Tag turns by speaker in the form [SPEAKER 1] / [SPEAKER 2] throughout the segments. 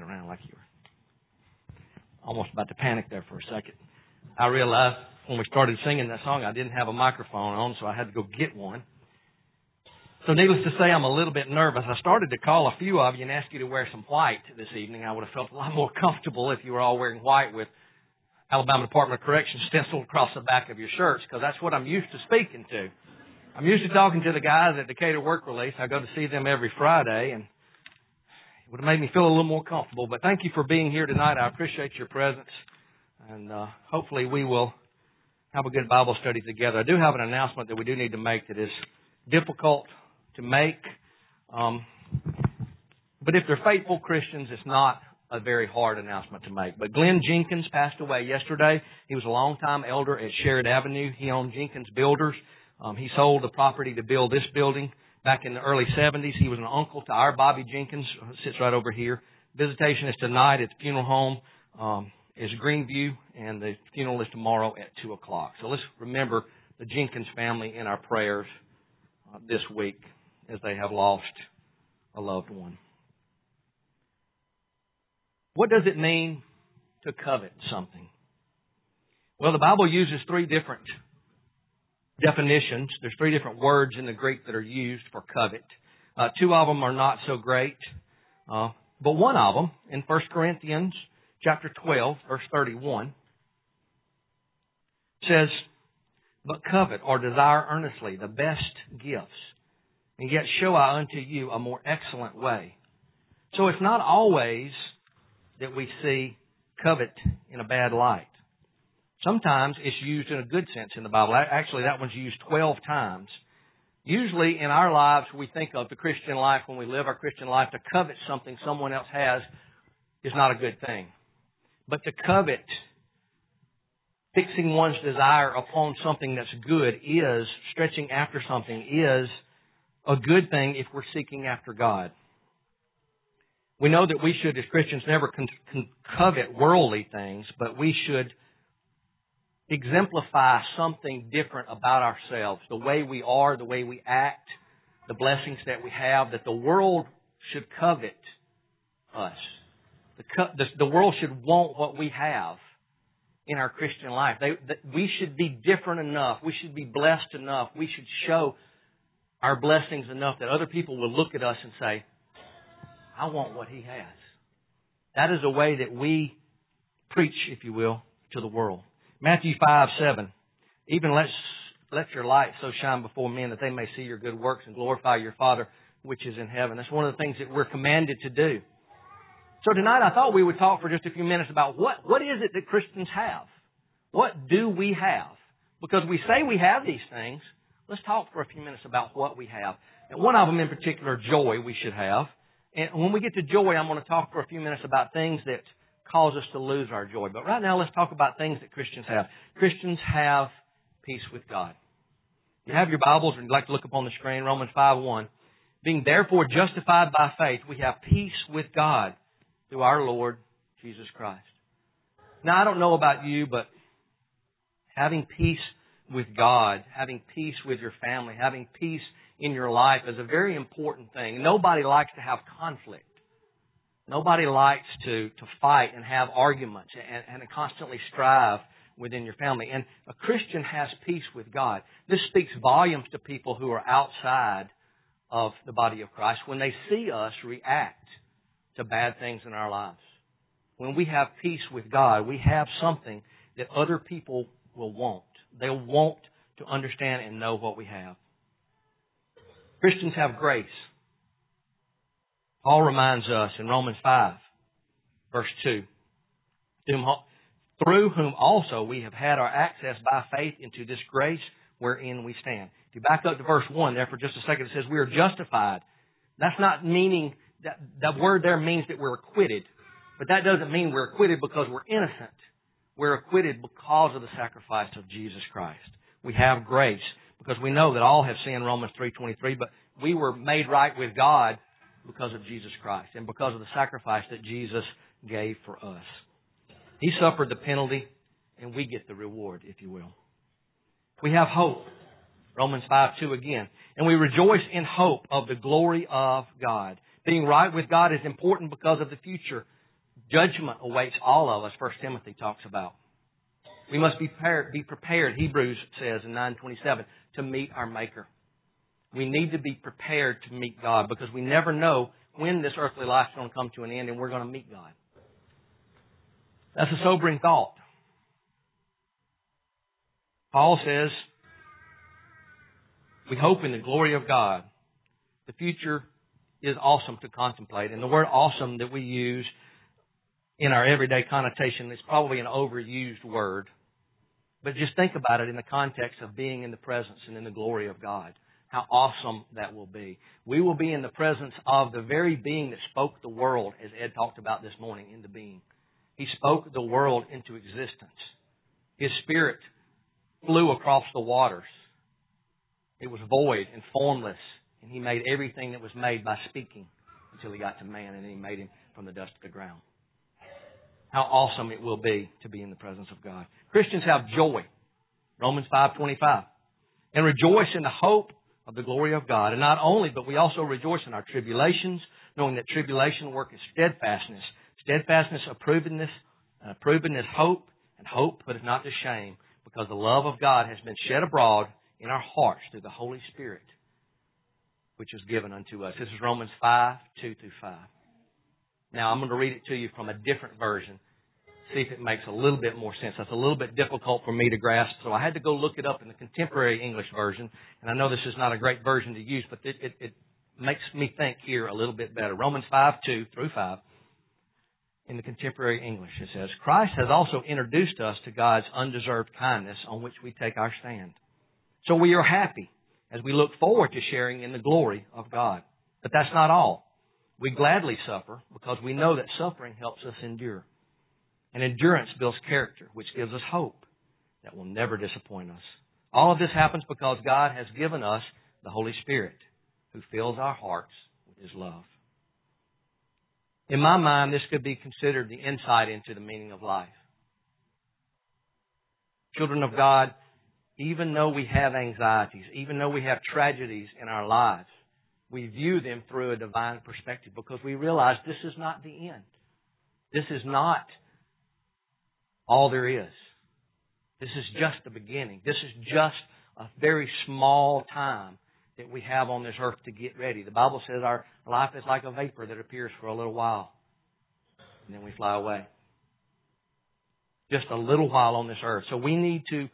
[SPEAKER 1] around like you were almost about to panic there for a second. I realized when we started singing that song, I didn't have a microphone on, so I had to go get one. So needless to say, I'm a little bit nervous. I started to call a few of you and ask you to wear some white this evening. I would have felt a lot more comfortable if you were all wearing white with Alabama Department of Corrections stenciled across the back of your shirts, because that's what I'm used to speaking to. I'm used to talking to the guys at Decatur Work Release. I go to see them every Friday, and it would have made me feel a little more comfortable. But thank you for being here tonight. I appreciate your presence, and hopefully we will have a good Bible study together. I do have an announcement that we do need to make that is difficult to make. But if they're faithful Christians, it's not a very hard announcement to make. But Glenn Jenkins passed away yesterday. He was a longtime elder at Sherrod Avenue. He owned Jenkins Builders. He sold the property to build this building back in the early 70s. He was an uncle to our Bobby Jenkins, who sits right over here. Visitation is tonight at the funeral home. Is Greenview, and the funeral is tomorrow at 2 o'clock. So let's remember the Jenkins family in our prayers this week as they have lost a loved one. What does it mean to covet something? Well, the Bible uses three different definitions. There's three different words in the Greek that are used for covet. Two of them are not so great, but one of them in 1 Corinthians chapter 12, verse 31, says, "But covet or desire earnestly the best gifts, and yet show I unto you a more excellent way." So it's not always that we see covet in a bad light. Sometimes it's used in a good sense in the Bible. Actually, that one's used 12 times. Usually in our lives, we think of the Christian life, when we live our Christian life, to covet something someone else has is not a good thing. But to covet, fixing one's desire upon something that's good, is, stretching after something, is a good thing if we're seeking after God. We know that we should, as Christians, never covet worldly things, but we should exemplify something different about ourselves, the way we are, the way we act, the blessings that we have, that the world should covet us. The world should want what we have in our Christian life. We should be different enough. We should be blessed enough. We should show our blessings enough that other people will look at us and say, "I want what he has." That is a way that we preach, if you will, to the world. Matthew 5:7, "Even let your light so shine before men that they may see your good works and glorify your Father which is in heaven." That's one of the things that we're commanded to do. So tonight I thought we would talk for just a few minutes about what is it that Christians have? What do we have? Because we say we have these things. Let's talk for a few minutes about what we have. And one of them in particular, joy, we should have. And when we get to joy, I'm going to talk for a few minutes about things that cause us to lose our joy. But right now, let's talk about things that Christians have. Christians have peace with God. You have your Bibles, and you'd like to look up on the screen, Romans 5:1. "Being therefore justified by faith, we have peace with God through our Lord Jesus Christ." Now, I don't know about you, but having peace with God, having peace with your family, having peace in your life is a very important thing. Nobody likes to have conflict. Nobody likes to fight and have arguments and constantly strive within your family. And a Christian has peace with God. This speaks volumes to people who are outside of the body of Christ when they see us react to bad things in our lives. When we have peace with God, we have something that other people will want. They'll want to understand and know what we have. Christians have grace. Paul reminds us in Romans 5, verse 2, "Through whom also we have had our access by faith into this grace wherein we stand." If you back up to verse 1 there for just a second, it says we are justified. That's not meaning, that word there means that we're acquitted. But that doesn't mean we're acquitted because we're innocent. We're acquitted because of the sacrifice of Jesus Christ. We have grace because we know that all have sinned, Romans 3:23, but we were made right with God because of Jesus Christ and because of the sacrifice that Jesus gave for us. He suffered the penalty and we get the reward, if you will. We have hope. Romans 5:2 again. "And we rejoice in hope of the glory of God." Being right with God is important because of the future. Judgment awaits all of us, 1 Timothy talks about. We must be prepared, Hebrews says in 9:27, to meet our Maker. We need to be prepared to meet God because we never know when this earthly life is going to come to an end and we're going to meet God. That's a sobering thought. Paul says, we hope in the glory of God. The future is awesome to contemplate. And the word awesome that we use in our everyday connotation is probably an overused word. But just think about it in the context of being in the presence and in the glory of God. How awesome that will be. We will be in the presence of the very being that spoke the world, as Ed talked about this morning, into being. He spoke the world into existence. His Spirit flew across the waters. It was void and formless. And He made everything that was made by speaking until He got to man, and He made him from the dust of the ground. How awesome it will be to be in the presence of God. Christians have joy. Romans 5:25. And rejoice in the hope of the glory of God. And not only, but we also rejoice in our tribulations, knowing that tribulation worketh steadfastness. Steadfastness of provenness hope, and hope put us not to shame, because the love of God has been shed abroad in our hearts through the Holy Spirit, which is given unto us. This is Romans 5:2-5. Now, I'm going to read it to you from a different version. See if it makes a little bit more sense. That's a little bit difficult for me to grasp, so I had to go look it up in the contemporary English version. And I know this is not a great version to use, but it makes me think here a little bit better. Romans 5:2-5. In the contemporary English, it says, Christ has also introduced us to God's undeserved kindness on which we take our stand. So we are happy as we look forward to sharing in the glory of God. But that's not all. We gladly suffer because we know that suffering helps us endure. And endurance builds character, which gives us hope that will never disappoint us. All of this happens because God has given us the Holy Spirit, who fills our hearts with His love. In my mind, this could be considered the insight into the meaning of life. Children of God, even though we have anxieties, even though we have tragedies in our lives, we view them through a divine perspective because we realize this is not the end. This is not all there is. This is just the beginning. This is just a very small time that we have on this earth to get ready. The Bible says our life is like a vapor that appears for a little while, and then we fly away. Just a little while on this earth. So we need to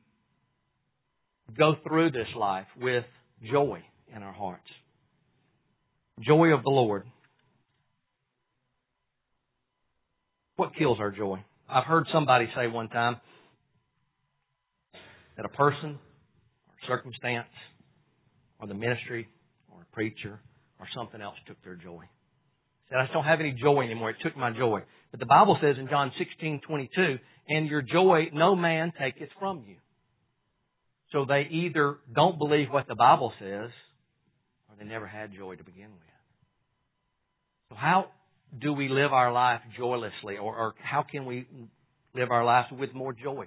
[SPEAKER 1] go through this life with joy in our hearts. Joy of the Lord. What kills our joy? I've heard somebody say one time that a person or circumstance or the ministry or a preacher or something else took their joy. He said, I just don't have any joy anymore. It took my joy. But the Bible says in John 16:22, and your joy no man taketh from you. So they either don't believe what the Bible says or they never had joy to begin with. So how do we live our life joylessly, or how can we live our lives with more joy?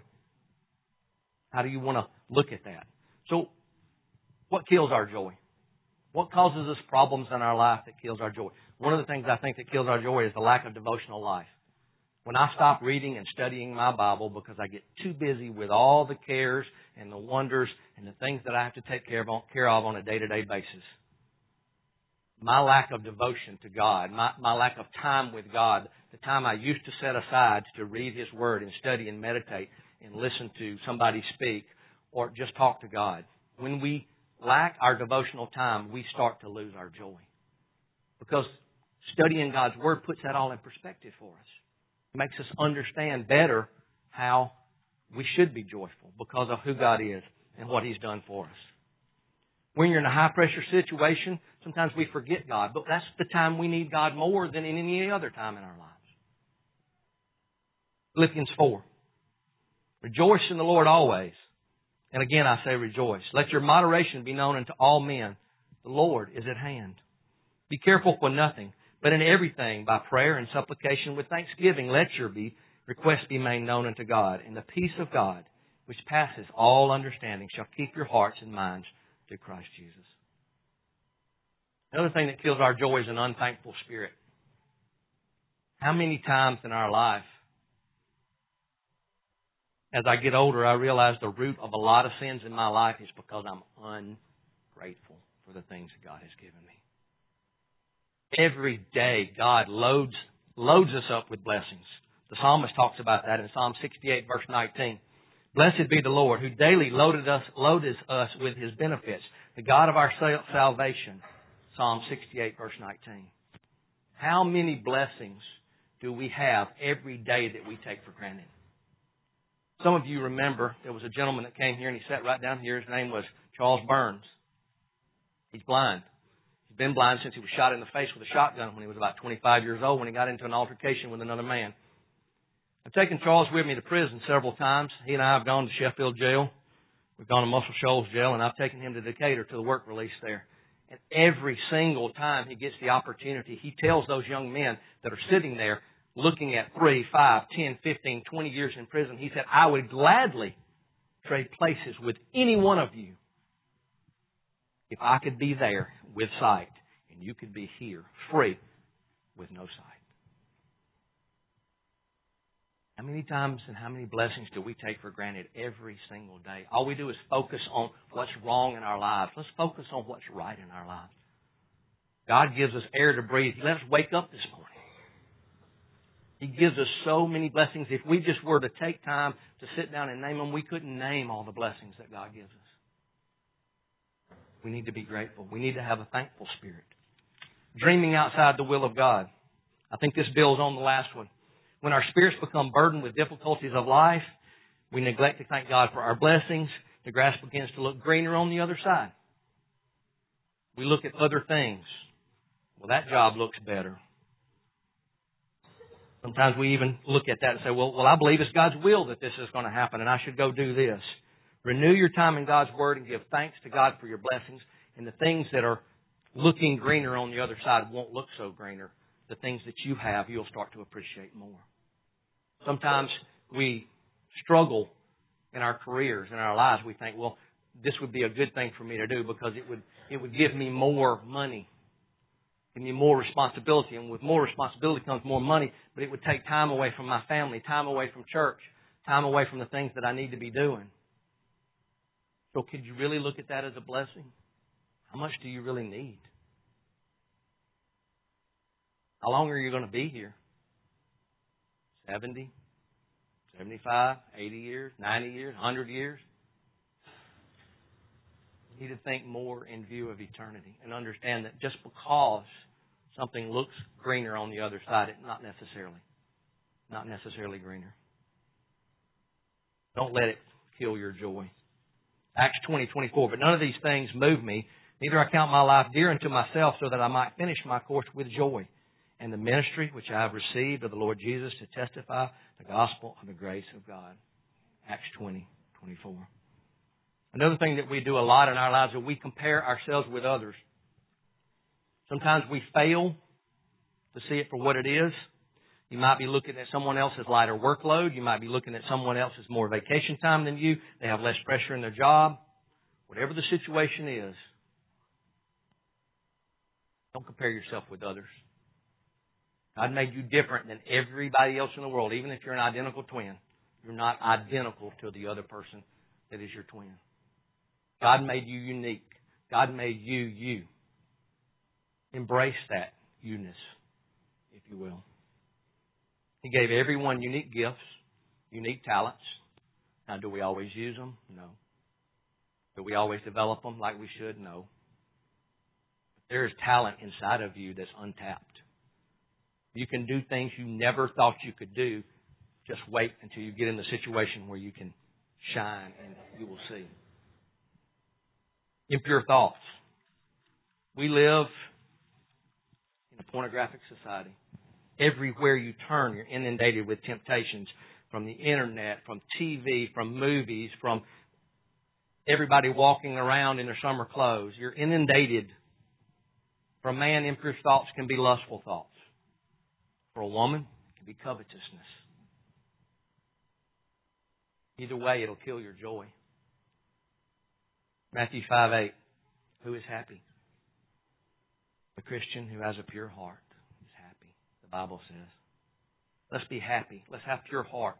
[SPEAKER 1] How do you want to look at that? So what kills our joy? What causes us problems in our life that kills our joy? One of the things I think that kills our joy is the lack of devotional life. When I stop reading and studying my Bible because I get too busy with all the cares and the wonders and the things that I have to take care of on a day-to-day basis. My lack of devotion to God, my lack of time with God, the time I used to set aside to read His Word and study and meditate and listen to somebody speak or just talk to God. When we lack our devotional time, we start to lose our joy. Because studying God's Word puts that all in perspective for us. It makes us understand better how we should be joyful because of who God is and what He's done for us. When you're in a high-pressure situation, sometimes we forget God, but that's the time we need God more than in any other time in our lives. Philippians 4. Rejoice in the Lord always. And again, I say rejoice. Let your moderation be known unto all men. The Lord is at hand. Be careful for nothing, but in everything, by prayer and supplication with thanksgiving, let your requests be made known unto God. And the peace of God, which passes all understanding, shall keep your hearts and minds through Christ Jesus. Another thing that kills our joy is an unthankful spirit. How many times in our life, as I get older, I realize the root of a lot of sins in my life is because I'm ungrateful for the things that God has given me. Every day, God loads us up with blessings. The psalmist talks about that in Psalm 68, verse 19. Blessed be the Lord, who daily loaded us with His benefits, the God of our salvation. Psalm 68, verse 19. How many blessings do we have every day that we take for granted? Some of you remember there was a gentleman that came here and he sat right down here. His name was Charles Burns. He's blind. He's been blind since he was shot in the face with a shotgun when he was about 25 years old when he got into an altercation with another man. I've taken Charles with me to prison several times. He and I have gone to Sheffield Jail. We've gone to Muscle Shoals Jail, and I've taken him to Decatur to the work release there. And every single time he gets the opportunity, he tells those young men that are sitting there looking at 3, 5, 10, 15, 20 years in prison, he said, I would gladly trade places with any one of you if I could be there with sight and you could be here free with no sight. How many times and how many blessings do we take for granted every single day? All we do is focus on what's wrong in our lives. Let's focus on what's right in our lives. God gives us air to breathe. He let us wake up this morning. He gives us so many blessings. If we just were to take time to sit down and name them, we couldn't name all the blessings that God gives us. We need to be grateful. We need to have a thankful spirit. Dreaming outside the will of God. I think this builds on the last one. When our spirits become burdened with difficulties of life, we neglect to thank God for our blessings. The grass begins to look greener on the other side. We look at other things. Well, that job looks better. Sometimes we even look at that and say, well, I believe it's God's will that this is going to happen and I should go do this. Renew your time in God's Word and give thanks to God for your blessings. And the things that are looking greener on the other side won't look so greener. The things that you have, you'll start to appreciate more. Sometimes we struggle in our careers, in our lives. We think, well, this would be a good thing for me to do because it would give me more money, give me more responsibility. And with more responsibility comes more money, but it would take time away from my family, time away from church, time away from the things that I need to be doing. So could you really look at that as a blessing? How much do you really need? How long are you going to be here? 70, 75, 80 years, 90 years, 100 years? You need to think more in view of eternity and understand that just because something looks greener on the other side, it's not necessarily greener. Don't let it kill your joy. Acts 20:24. But none of these things move me, neither I count my life dear unto myself, so that I might finish my course with joy, and the ministry which I have received of the Lord Jesus to testify the gospel of the grace of God. Acts 20:24. Another thing that we do a lot in our lives is we compare ourselves with others. Sometimes we fail to see it for what it is. You might be looking at someone else's lighter workload. You might be looking at someone else's more vacation time than you. They have less pressure in their job. Whatever the situation is, don't compare yourself with others. God made you different than everybody else in the world. Even if you're an identical twin, you're not identical to the other person that is your twin. God made you unique. God made you you. Embrace that you-ness, if you will. He gave everyone unique gifts, unique talents. Now, do we always use them? No. Do we always develop them like we should? No. But there is talent inside of you that's untapped. You can do things you never thought you could do. Just wait until you get in the situation where you can shine and you will see. Impure thoughts. We live in a pornographic society. Everywhere you turn, you're inundated with temptations from the internet, from TV, from movies, from everybody walking around in their summer clothes. You're inundated. For a man, impure thoughts can be lustful thoughts. For a woman, it can be covetousness. Either way, it'll kill your joy. Matthew 5:8. Who is happy? The Christian who has a pure heart is happy, the Bible says. Let's be happy. Let's have pure hearts.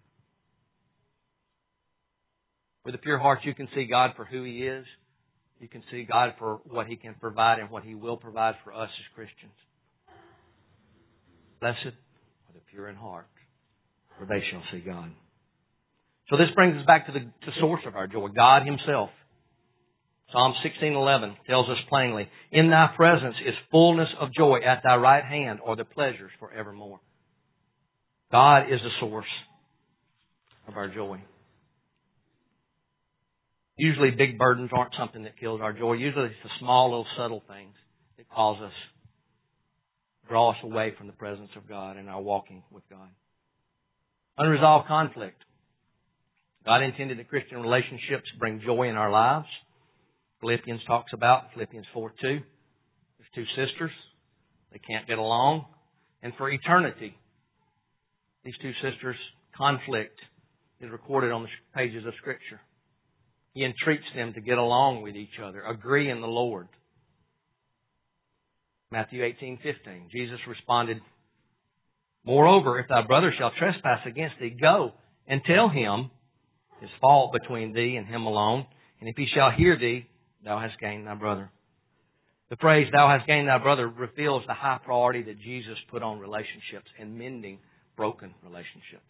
[SPEAKER 1] With a pure heart, you can see God for who He is. You can see God for what He can provide and what He will provide for us as Christians. Blessed are the pure in heart, for they shall see God. So this brings us back to the source of our joy, God Himself. Psalm 16:11 tells us plainly, in Thy presence is fullness of joy. At Thy right hand are the pleasures forevermore. God is the source of our joy. Usually big burdens aren't something that kills our joy. Usually it's the small little subtle things that cause us, draw us away from the presence of God and our walking with God. Unresolved conflict. God intended that Christian relationships bring joy in our lives. Philippians talks about, Philippians 4:2. There's two sisters. They can't get along. And for eternity, these two sisters' conflict is recorded on the pages of Scripture. He entreats them to get along with each other, agree in the Lord. Matthew 18:15. Jesus responded, moreover, if thy brother shall trespass against thee, go and tell him his fault between thee and him alone. And if he shall hear thee, thou hast gained thy brother. The phrase, thou hast gained thy brother, reveals the high priority that Jesus put on relationships and mending broken relationships.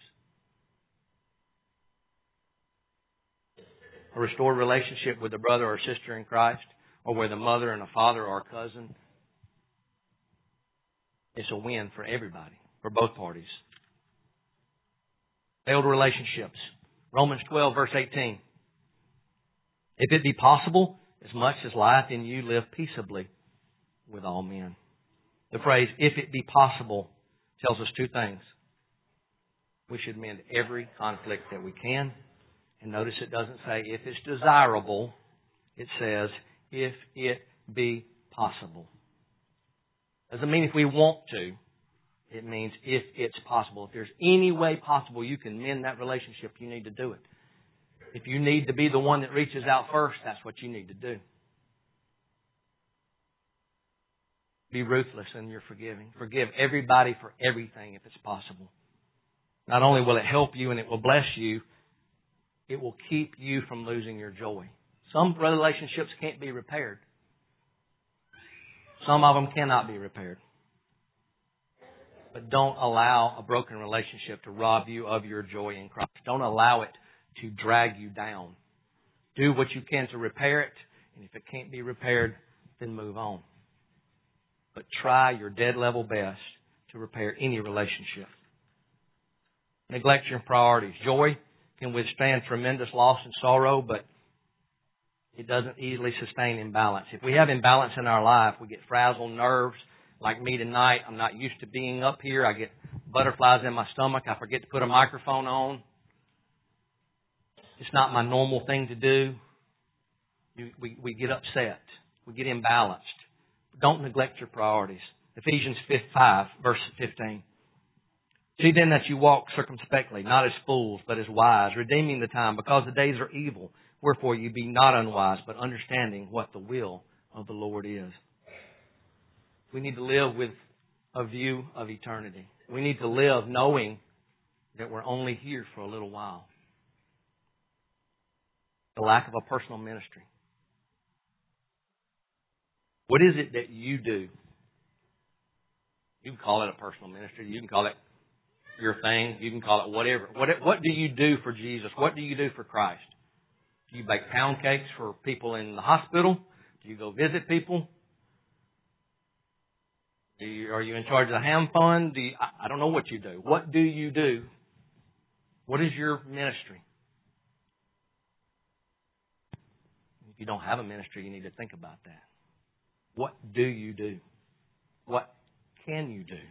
[SPEAKER 1] A restored relationship with a brother or sister in Christ, or with a mother and a father or a cousin, it's a win for everybody, for both parties. Failed relationships. Romans 12, verse 18. If it be possible, as much as lieth in you, live peaceably with all men. The phrase, if it be possible, tells us two things. We should mend every conflict that we can. And notice it doesn't say if it's desirable. It says if it be possible. Doesn't mean if we want to. It means if it's possible. If there's any way possible you can mend that relationship, you need to do it. If you need to be the one that reaches out first, that's what you need to do. Be ruthless in your forgiving. Forgive everybody for everything if it's possible. Not only will it help you and it will bless you, it will keep you from losing your joy. Some relationships can't be repaired. Some of them cannot be repaired. But don't allow a broken relationship to rob you of your joy in Christ. Don't allow it to drag you down. Do what you can to repair it, and if it can't be repaired, then move on. But try your dead level best to repair any relationship. Neglect your priorities. Joy can withstand tremendous loss and sorrow, but it doesn't easily sustain imbalance. If we have imbalance in our life, we get frazzled nerves. Like me tonight, I'm not used to being up here. I get butterflies in my stomach. I forget to put a microphone on. It's not my normal thing to do. We get upset. We get imbalanced. Don't neglect your priorities. Ephesians 5, verse 15. See then that you walk circumspectly, not as fools, but as wise, redeeming the time, because the days are evil. Wherefore you be not unwise, but understanding what the will of the Lord is. We need to live with a view of eternity. We need to live knowing that we're only here for a little while. The lack of a personal ministry. What is it that you do? You can call it a personal ministry. You can call it your thing. You can call it whatever. What do you do for Jesus? What do you do for Christ? Do you bake pound cakes for people in the hospital? Do you go visit people? Are you in charge of the ham fund? I don't know what you do. What do you do? What is your ministry? If you don't have a ministry, you need to think about that. What do you do? What can you do?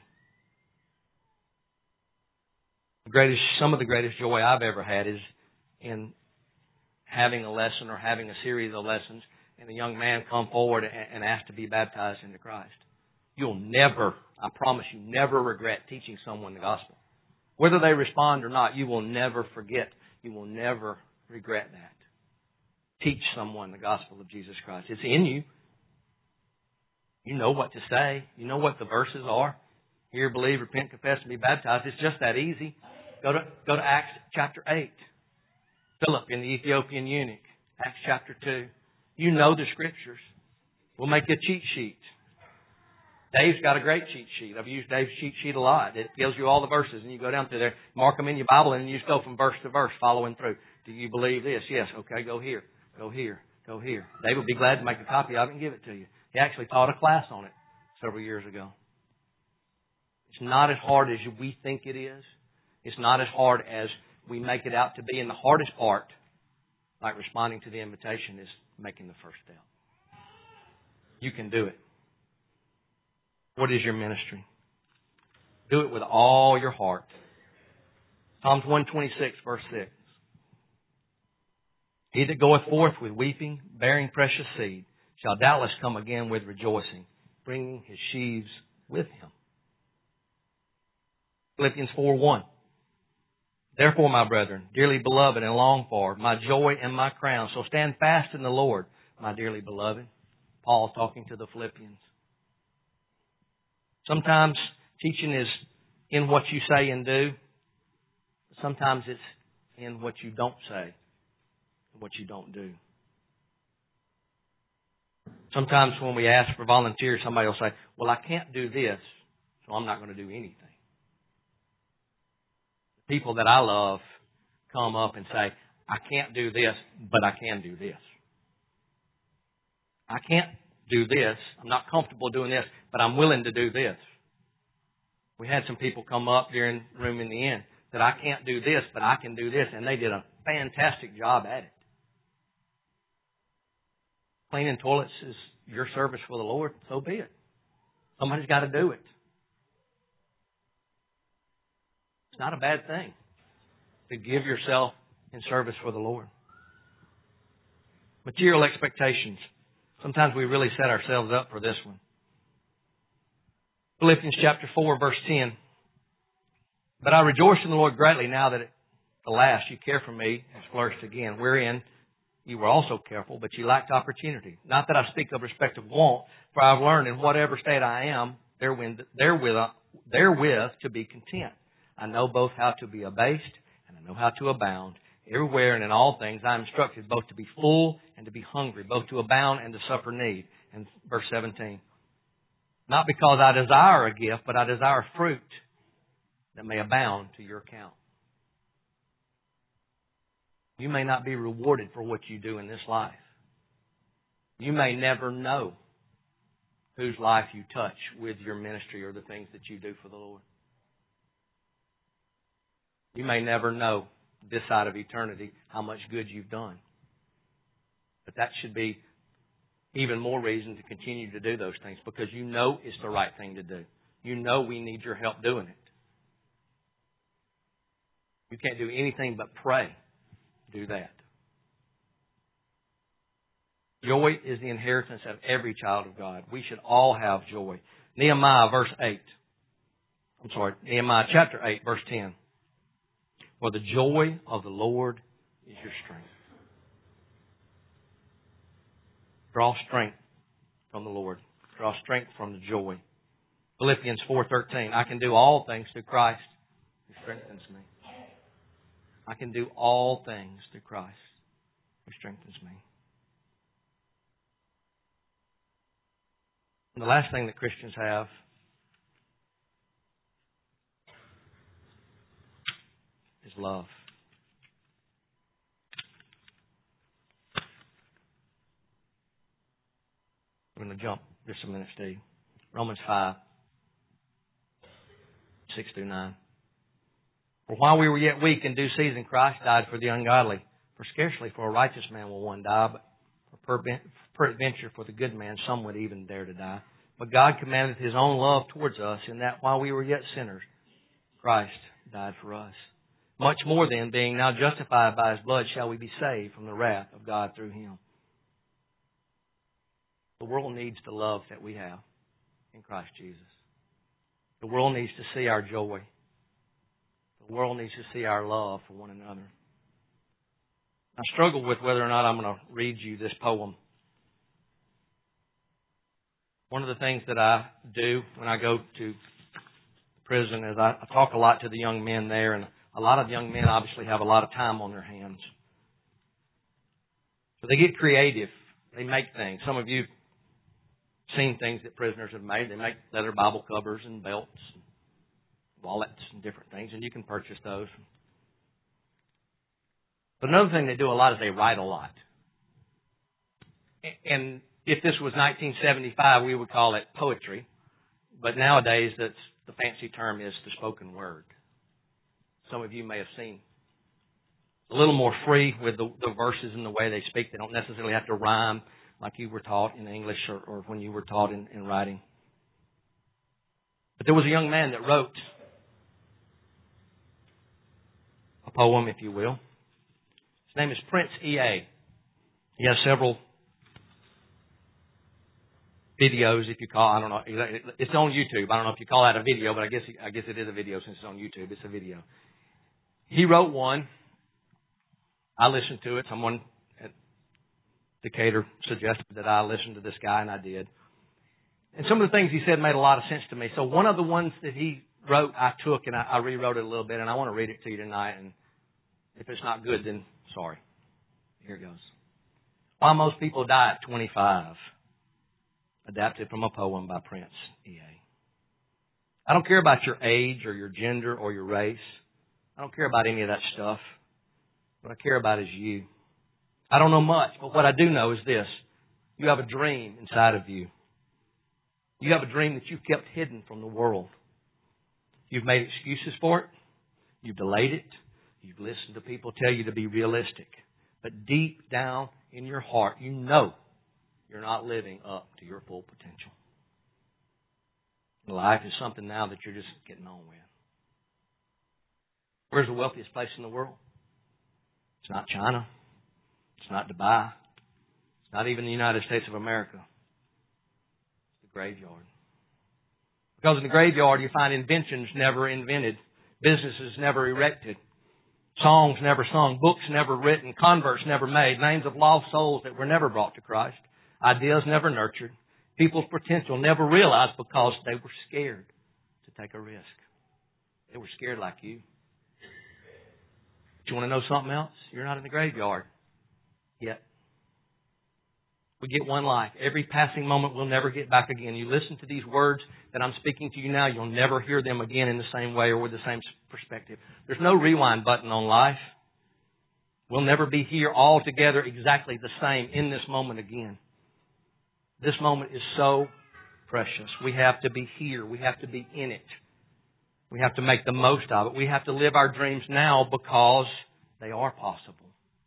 [SPEAKER 1] Some of the greatest joy I've ever had is in having a lesson or having a series of lessons and a young man come forward and ask to be baptized into Christ. You'll never, I promise you, never regret teaching someone the gospel. Whether they respond or not, you will never forget. You will never regret that. Teach someone the gospel of Jesus Christ. It's in you. You know what to say. You know what the verses are. Hear, believe, repent, confess, and be baptized. It's just that easy. Go to Acts chapter 8. Philip and the Ethiopian eunuch. Acts chapter 2. You know the Scriptures. We'll make you a cheat sheet. Dave's got a great cheat sheet. I've used Dave's cheat sheet a lot. It tells you all the verses, and you go down through there, mark them in your Bible, and you just go from verse to verse, following through. Do you believe this? Yes. Okay, go here. Go here. Go here. Dave would be glad to make a copy of it and give it to you. He actually taught a class on it several years ago. It's not as hard as we think it is. It's not as hard as we make it out to be. And the hardest part, like responding to the invitation, is making the first step. You can do it. What is your ministry? Do it with all your heart. Psalms 126, verse 6. He that goeth forth with weeping, bearing precious seed, shall doubtless come again with rejoicing, bringing his sheaves with him. Philippians 4:1. Therefore, my brethren, dearly beloved and longed for, my joy and my crown, so stand fast in the Lord, my dearly beloved. Paul's talking to the Philippians. Sometimes teaching is in what you say and do. Sometimes it's in what you don't say and what you don't do. Sometimes when we ask for volunteers, somebody will say, well, I can't do this, so I'm not going to do anything. The people that I love come up and say, I can't do this, but I can do this. I can't do this. I'm not comfortable doing this, but I'm willing to do this. We had some people come up during Room in the Inn that I can't do this, but I can do this, and they did a fantastic job at it. Cleaning toilets is your service for the Lord, so be it. Somebody's got to do it. It's not a bad thing to give yourself in service for the Lord. Material expectations. Sometimes we really set ourselves up for this one. Philippians chapter 4, verse 10. But I rejoice in the Lord greatly now that at the last you care for me has flourished again, wherein you were also careful, but you lacked opportunity. Not that I speak of respect of want, for I have learned in whatever state I am, therewith to be content. I know both how to be abased, and I know how to abound. Everywhere and in all things I am instructed both to be full and to be hungry, both to abound and to suffer need. And verse 17. Not because I desire a gift, but I desire fruit that may abound to your account. You may not be rewarded for what you do in this life. You may never know whose life you touch with your ministry or the things that you do for the Lord. You may never know this side of eternity how much good you've done. But that should be even more reason to continue to do those things, because you know it's the right thing to do. You know we need your help doing it. You can't do anything but pray. Do that. Joy is the inheritance of every child of God. We should all have joy. Nehemiah chapter 8, verse 10. For the joy of the Lord is your strength. Draw strength from the Lord. Draw strength from the joy. Philippians 4:13. I can do all things through Christ who strengthens me. I can do all things through Christ who strengthens me. And the last thing that Christians have is love. We're going to jump just a minute, Steve. Romans 5, 6 through 9. For while we were yet weak, in due season Christ died for the ungodly. For scarcely for a righteous man will one die, but peradventure for the good man some would even dare to die. But God commanded His own love towards us, in that while we were yet sinners, Christ died for us. Much more then, being now justified by His blood, shall we be saved from the wrath of God through Him. The world needs the love that we have in Christ Jesus. The world needs to see our joy. The world needs to see our love for one another. I struggle with whether or not I'm going to read you this poem. One of the things that I do when I go to prison is I talk a lot to the young men there, and a lot of young men obviously have a lot of time on their hands. So they get creative. They make things. Some of you have seen things that prisoners have made. They make leather Bible covers and belts, and wallets and different things, and you can purchase those. But another thing they do a lot is they write a lot. And if this was 1975, we would call it poetry. But nowadays, the fancy term is the spoken word. Some of you may have seen. A little more free with the verses and the way they speak. They don't necessarily have to rhyme like you were taught in English or when you were taught in writing. But there was a young man that wrote a poem, if you will. His name is Prince E.A. He has several videos, if you call, I don't know. It's on YouTube. I don't know if you call that a video, but I guess it is a video since it's on YouTube. It's a video. He wrote one. I listened to it. Someone at Decatur suggested that I listen to this guy, and I did. And some of the things he said made a lot of sense to me. So one of the ones that he wrote, I took and I rewrote it a little bit, and I want to read it to you tonight. And if it's not good, then sorry. Here it goes. Why Most People Die at 25. Adapted from a poem by Prince E.A. I don't care about your age or your gender or your race. I don't care about any of that stuff. What I care about is you. I don't know much, but what I do know is this. You have a dream inside of you. You have a dream that you've kept hidden from the world. You've made excuses for it. You've delayed it. You've listened to people tell you to be realistic. But deep down in your heart, you know you're not living up to your full potential. Life is something now that you're just getting on with. Where's the wealthiest place in the world? It's not China. It's not Dubai. It's not even the United States of America. It's the graveyard. Because in the graveyard you find inventions never invented, businesses never erected, songs never sung, books never written, converts never made, names of lost souls that were never brought to Christ, ideas never nurtured, people's potential never realized because they were scared to take a risk. They were scared like you. But you want to know something else? You're not in the graveyard yet. We get one life. Every passing moment we'll never get back again. You listen to these words that I'm speaking to you now, you'll never hear them again in the same way or with the same perspective. There's no rewind button on life. We'll never be here all together exactly the same in this moment again. This moment is so precious. We have to be here. We have to be in it. We have to make the most of it. We have to live our dreams now because they are possible.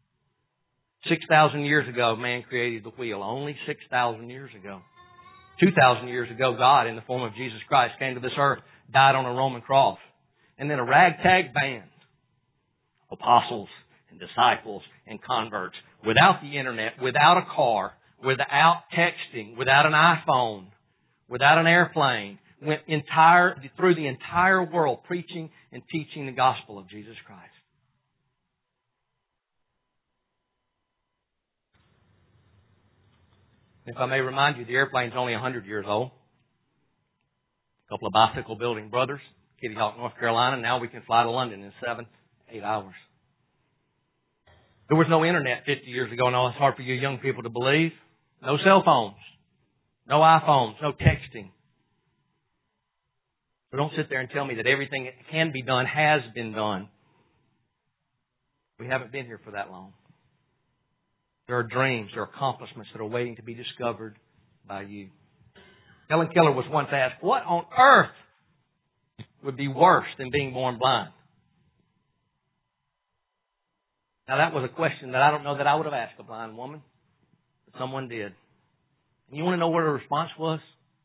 [SPEAKER 1] 6,000 years ago, man created the wheel. Only 6,000 years ago. 2,000 years ago, God, in the form of Jesus Christ, came to this earth, died on a Roman cross. And then a ragtag band, apostles and disciples and converts, without the internet, without a car, without texting, without an iPhone, without an airplane, went through the entire world preaching and teaching the gospel of Jesus Christ. If I may remind you, the airplane's only 100 years old. A couple of bicycle building brothers, Kitty Hawk, North Carolina. Now we can fly to London in 7-8 hours. There was no internet 50 years ago. No, it's hard for you young people to believe. No cell phones. No iPhones. No texting. So don't sit there and tell me that everything that can be done has been done. We haven't been here for that long. There are dreams, there are accomplishments that are waiting to be discovered by you. Helen Keller was once asked, what on earth would be worse than being born blind? Now that was a question that I don't know that I would have asked a blind woman, but someone did. And you want to know what her response was?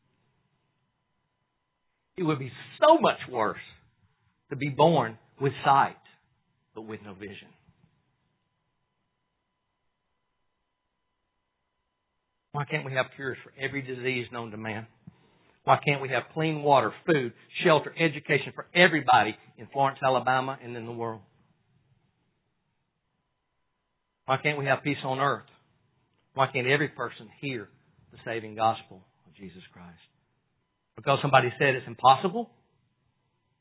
[SPEAKER 1] It would be so much worse to be born with sight, but with no vision. Why can't we have cures for every disease known to man? Why can't we have clean water, food, shelter, education for everybody in Florence, Alabama, and in the world? Why can't we have peace on earth? Why can't every person hear the saving gospel of Jesus Christ? Because somebody said it's impossible?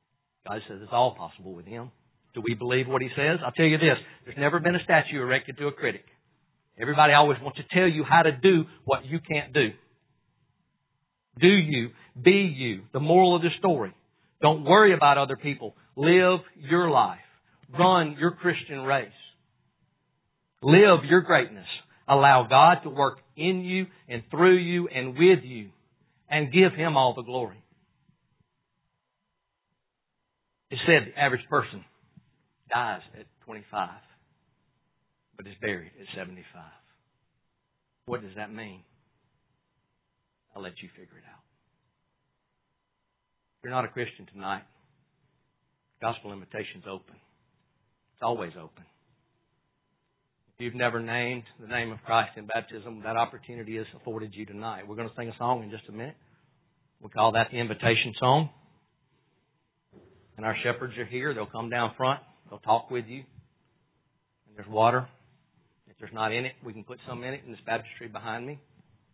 [SPEAKER 1] God says it's all possible with Him. Do we believe what He says? I'll tell you this. There's never been a statue erected to a critic. Everybody always wants to tell you how to do what you can't do. Do you. Be you. The moral of the story. Don't worry about other people. Live your life. Run your Christian race. Live your greatness. Allow God to work in you and through you and with you. And give Him all the glory. It said the average person dies at 25, but is buried at 75. What does that mean? I'll let you figure it out. If you're not a Christian tonight, gospel invitation's open. It's always open. If you've never named the name of Christ in baptism, that opportunity is afforded you tonight. We're going to sing a song in just a minute. We call that the invitation song. And our shepherds are here. They'll come down front. They'll talk with you. And there's water. If there's not in it, we can put some in it in this baptistry behind me.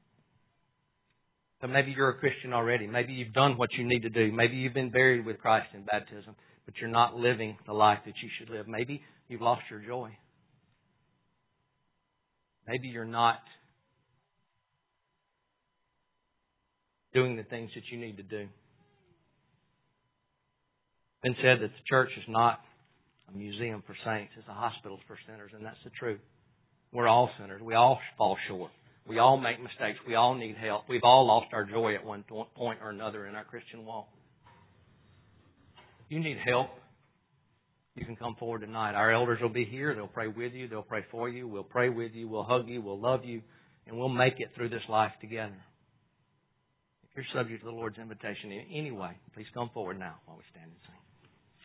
[SPEAKER 1] But maybe you're a Christian already. Maybe you've done what you need to do. Maybe you've been buried with Christ in baptism, but you're not living the life that you should live. Maybe you've lost your joy. Maybe you're not doing the things that you need to do. It's been said that the church is not a museum for saints. It's a hospital for sinners, and that's the truth. We're all sinners. We all fall short. We all make mistakes. We all need help. We've all lost our joy at one point or another in our Christian walk. If you need help, you can come forward tonight. Our elders will be here. They'll pray with you. They'll pray for you. We'll pray with you. We'll hug you. We'll love you. And we'll make it through this life together. If you're subject to the Lord's invitation in any way, please come forward now while we stand and sing.